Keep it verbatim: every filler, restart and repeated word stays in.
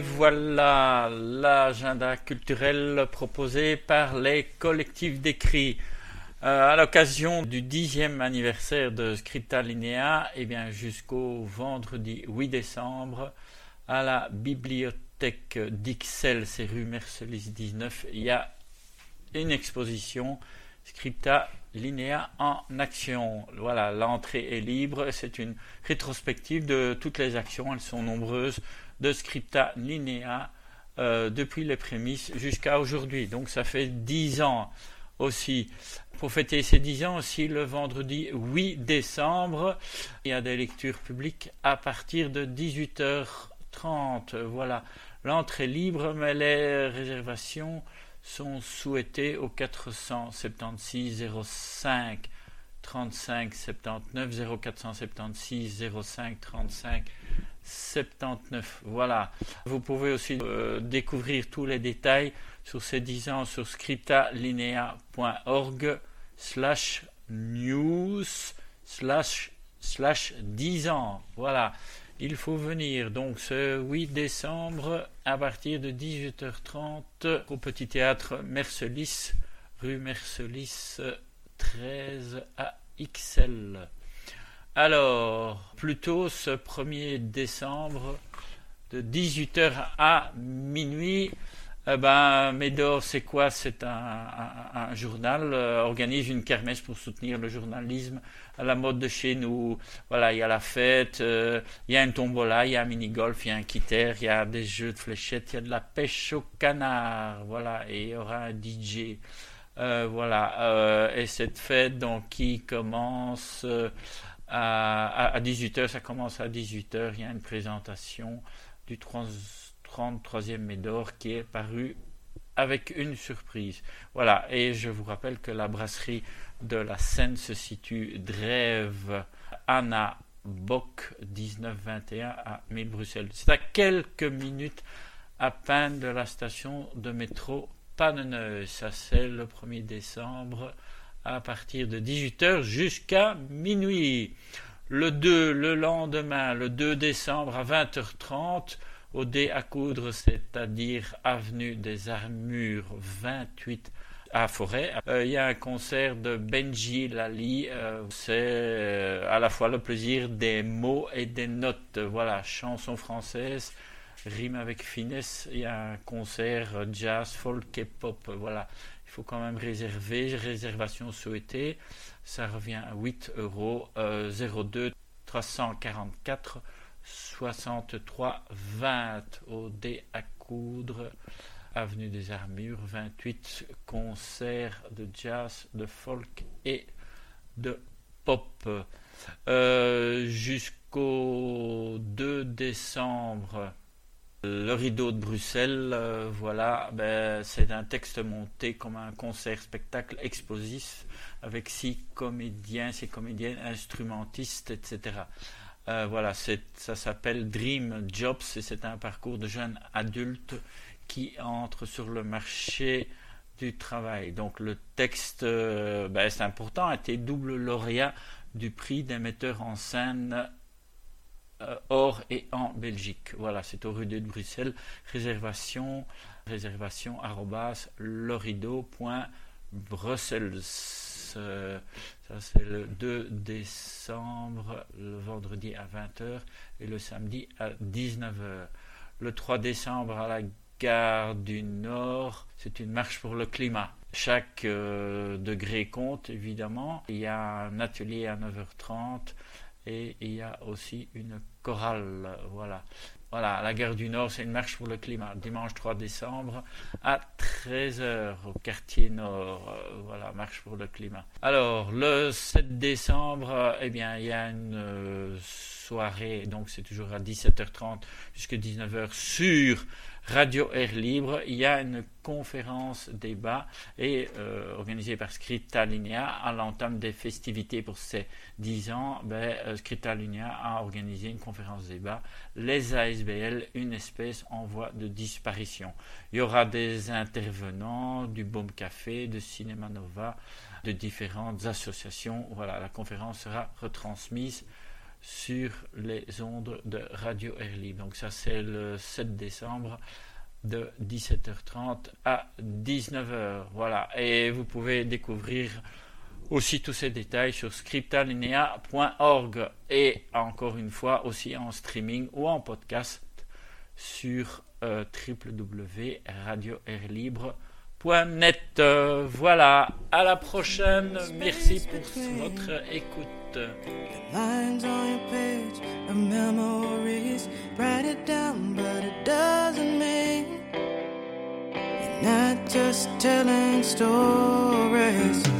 voilà l'agenda culturel proposé par les collectifs d'écrit. Euh, à l'occasion du dixième anniversaire de Scripta Linea, eh bien jusqu'au vendredi huit décembre, à la bibliothèque d'Ixelles, c'est rue Mercelis dix-neuf, il y a une exposition Scripta Linea en action. Voilà, l'entrée est libre, c'est une rétrospective de toutes les actions, elles sont nombreuses, de Scripta Linea euh, depuis les prémices jusqu'à aujourd'hui. Donc ça fait dix ans aussi. Pour fêter ces dix ans aussi, le vendredi huit décembre, il y a des lectures publiques à partir de dix-huit heures trente. Voilà, l'entrée libre, mais les réservations sont souhaitées au quatre cent soixante-seize zéro cinq trente-cinq soixante-dix-neuf, zéro quatre cent soixante-seize zéro cinq trente-cinq soixante-dix-neuf. Voilà. Vous pouvez aussi euh, découvrir tous les détails sur ces dix ans sur scriptalinea point org slash news slash slash dix ans. Voilà. Il faut venir donc ce huit décembre à partir de dix-huit heures trente au Petit Théâtre Mercelis, rue Mercelis treize à Ixelles. Alors, plutôt ce premier décembre, de dix-huit heures à minuit, eh ben, Médor, c'est quoi? C'est un, un, un journal, euh, organise une kermesse pour soutenir le journalisme à la mode de chez nous. Voilà, il y a la fête, euh, il y a une tombola, il y a un mini-golf, il y a un quitter, il y a des jeux de fléchettes, il y a de la pêche au canard, voilà, et il y aura un D J. Euh, voilà, euh, et cette fête, donc, qui commence euh, à, à dix-huit heures, ça commence à dix-huit heures, il y a une présentation du trente-troisième Médor qui est paru avec une surprise. Voilà, et je vous rappelle que la brasserie de la Seine se situe Drève Anna Bock dix-neuf vingt et un à mille Bruxelles. C'est à quelques minutes à peine de la station de métro Panneneuse. Ça c'est le premier décembre à partir de dix-huit heures jusqu'à minuit. Le deux, le lendemain, le deux décembre à vingt heures trente, au Dé à coudre, c'est-à-dire avenue des Armures vingt-huit à Forêt. Euh, il y a un concert de Benji Lali. Euh, c'est euh, à la fois le plaisir des mots et des notes. Voilà, chanson française, rime avec finesse. Il y a un concert jazz, folk et pop. Voilà, il faut quand même réserver. Réservation souhaitée. Ça revient à huit euros. Euh, zéro deux trois cent quarante-quatre soixante-trois vingt au Dé à coudre, avenue des Armures vingt-huit, concert de jazz, de folk et de pop. Euh, jusqu'au deux décembre, le Rideau de Bruxelles, euh, voilà, ben, c'est un texte monté comme un concert-spectacle explosif avec six comédiens, six comédiennes, instrumentistes, et cetera. Euh, voilà, c'est, ça s'appelle Dream Jobs et c'est un parcours de jeunes adultes qui entrent sur le marché du travail. Donc le texte, euh, ben, c'est important, a été double lauréat du prix des metteurs en scène euh, hors et en Belgique. Voilà, c'est au rue de Bruxelles. Réservation, réservation arobase lorido point bruxelles. Euh, ça c'est le deux décembre, le vendredi à vingt heures et le samedi à dix-neuf heures. Le trois décembre à la gare du Nord, c'est une marche pour le climat. Chaque euh, degré compte évidemment. Il y a un atelier à neuf heures trente et il y a aussi une chorale. Voilà. Voilà, à la gare du Nord, c'est une marche pour le climat. Dimanche trois décembre à treize heures au quartier Nord. Euh, voilà, marche pour le climat. Alors, le sept décembre, euh, eh bien, il y a une euh, soirée, donc c'est toujours à dix-sept heures trente jusqu'à dix-neuf heures sur Radio Air Libre. Il y a une conférence débat et euh, organisée par Scripta Linea à l'entame des festivités pour ces dix ans. Ben, euh, Scripta Linea a organisé une conférence débat, les A S B L, une espèce en voie de disparition. Il y aura des intervenants du Baume Café, de Cinéma Nova, de différentes associations. Voilà, la conférence sera retransmise sur les ondes de Radio Air Libre. Donc ça c'est le sept décembre de dix-sept heures trente à dix-neuf heures. Voilà, et vous pouvez découvrir aussi tous ces détails sur scriptalinea point org et encore une fois aussi en streaming ou en podcast sur euh, w w w point radio air libre point net. Euh, voilà, à la prochaine. Merci pour votre écoute. Lines on your page of memories. Write it down, but it doesn't mean you're not just telling stories.